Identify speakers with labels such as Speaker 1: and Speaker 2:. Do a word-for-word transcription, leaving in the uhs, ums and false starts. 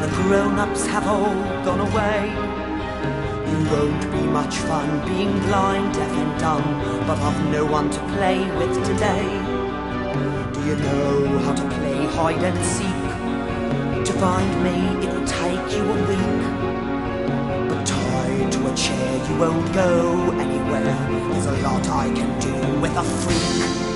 Speaker 1: the grown-ups have all gone away. You won't be much fun being blind, deaf and dumb, but I've no one to play with today. Do you know how to play hide and seek? To find me it will take you a week, but tied to a chair you won't go anywhere. There's a lot I can do with a freak.